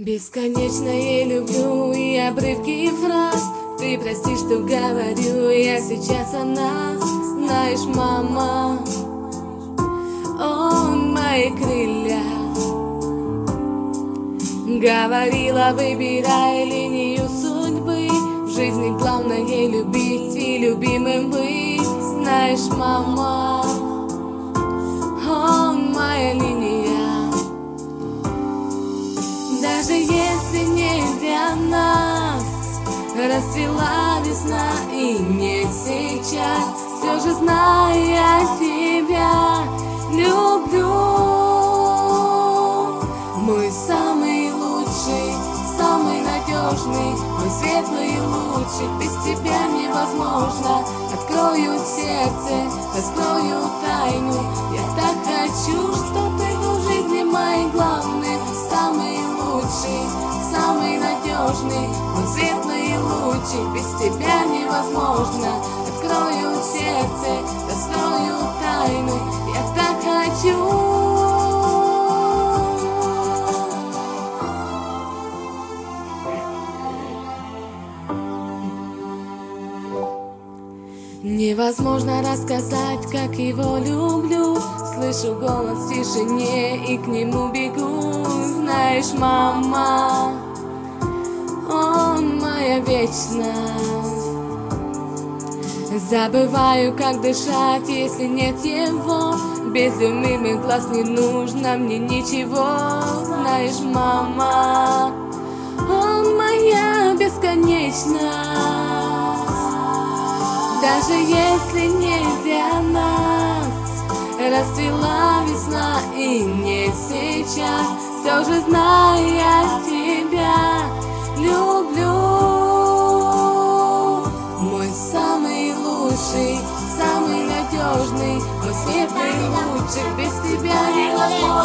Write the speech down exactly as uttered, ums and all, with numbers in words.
Бесконечно я люблю и обрывки фраз. Ты прости, что говорю я сейчас о нас. Знаешь, мама, о, мои крылья. Говорила, выбирай линию судьбы. В жизни главное любить и любимым быть. Знаешь, мама, о, моя линия. Даже если не для нас расцвела весна и не сейчас, все же зная тебя, люблю. Мой самый лучший, самый надежный, мой светлый лучик, без тебя невозможно. Открою сердце, раскрою тайну, я так хочу, что ты в жизни моей главный. Самый лучший, самый надежный, мой светлый лучик, без тебя невозможно. Открою сердце, раскрою тайну, я так хочу. Невозможно рассказать, как его люблю. Слышу голос в тишине и к нему бегу. Знаешь, мама, он моя вечность. Забываю, как дышать, если нет его. Без любимых глаз не нужно мне ничего. Знаешь, мама, он моя бесконечность. Даже если не для нас расцвела весна и не сейчас, все же зная тебя, люблю. Мой самый лучший, самый надежный, мой светлый лучик, без тебя невозможно.